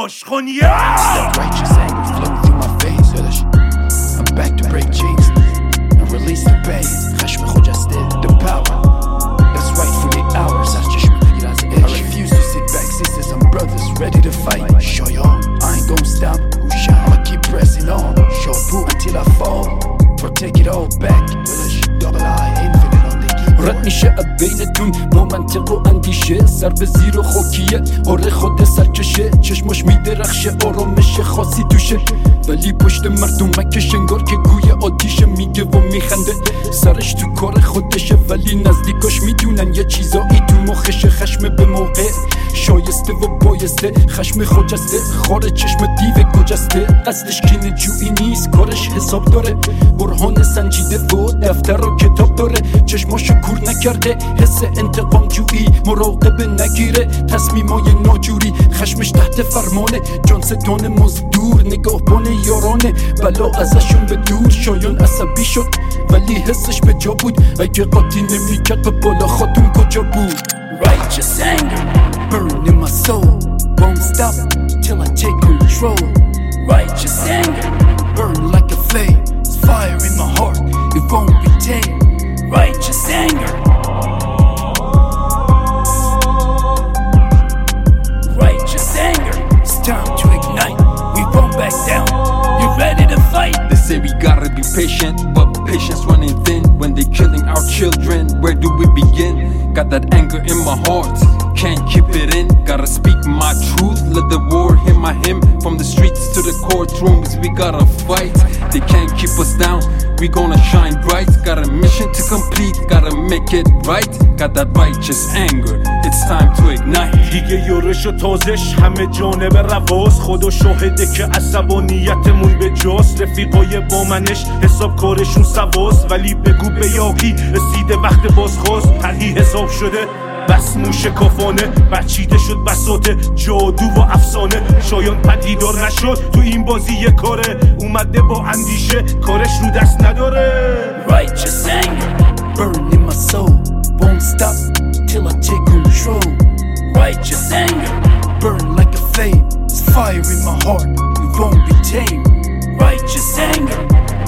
عاشقانیه. Righteous anger flowing through my veins. I'm back to break chains and release the pain. خشم خجسته the power that's right for the hours. از چشم بگیر از عشق. I refuse to sit back, sisters and brothers ready to fight. Show y'all I ain't gon' stop. I'ma keep pressing on. Show boo until I fall. Or take it all back. Double I infinite on the keyboard. رد میشه بینتون با منطق و اندیشه. سر به زیر و خاکیه آره خود سرکشه. چشماش میدرخشه آرامش خاصی توشه. ولی پشت مردمکش انگار که گوی آتیشه. میگه و میخنده سرش تو کار خودشه. ولی نزدیکاش میدونن یه چیزایی تو مخشه. خشم به موقع شایسته و بایسته. خشم خجسته خار چشم دیو گجسته. قصدش کینه جویی نیست کارش حساب داره. برهان سنجیده و دفتر و کتاب داره. چشماشو کور نکرده حس انتقام جویی. مراقبه نگیره تصمیمای ناجوری. خشمش تحت فرمانه جانستان مزدور. نگاهبان یارانه بلا ازشون به دور. شایان عصبی شد ولی حسش به جا بود. اگه قاطی نمیکرد به بالا خاتون کجا بود. Righteous anger burning in my soul. Won't stop till I take control. Righteous anger burn like a flame. It's fire in my heart, it won't be tamed. Righteous anger. Righteous anger. It's time to ignite. We won't back down. You ready to fight? They say we gotta be patient, but patience running thin. When they killing our children, where do we begin? Got that anger in my heart, can't keep it in. Gotta speak my truth, let the war hear my hymn. From the streets to the courtrooms, we gotta fight. They can't keep us down, we gonna shine bright. Got a mission to complete, gotta make it right. Got that righteous anger, it's time to ignite. دیگه یورش و تازش همه جانب رواز. خدا شاهده که عصبانیتمون به جاست. رفیقای با منش حساب کارشون سواز. ولی بگو به یاقی رسیده وقت بازخواست. طرحی حساب شده بس موشکافانه. بچیده شد بساط جادو و افسانه. شایان پدیدار نشد تو این بازی یه کاره. اومده با اندیشه کارش رو دست نداره. Righteous anger burn in my soul. Won't stop till I take control. Righteous anger burn like a flame. It's fire in my heart, it won't be tamed. Righteous anger.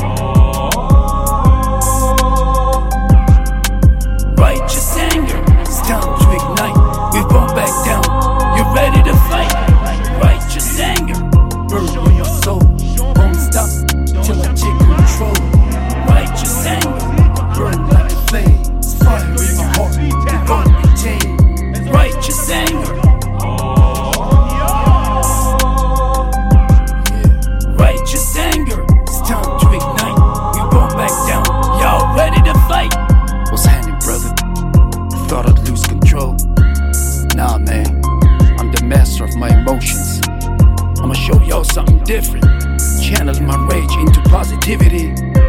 Righteous anger. It's time to ignite. We won't back down. You ready to fight? Righteous anger burn in my soul. Won't stop till I take control. Righteous anger burn like a flame. It's fire in my heart, it won't be tamed. Righteous anger. Righteous anger. It's time to ignite. We won't back down. Y'all ready to fight? What's happening, brother? Thought I'd lose control. Nah, man. I'm the master of my emotions. I'ma show y'all something different. Channel my rage into positivity.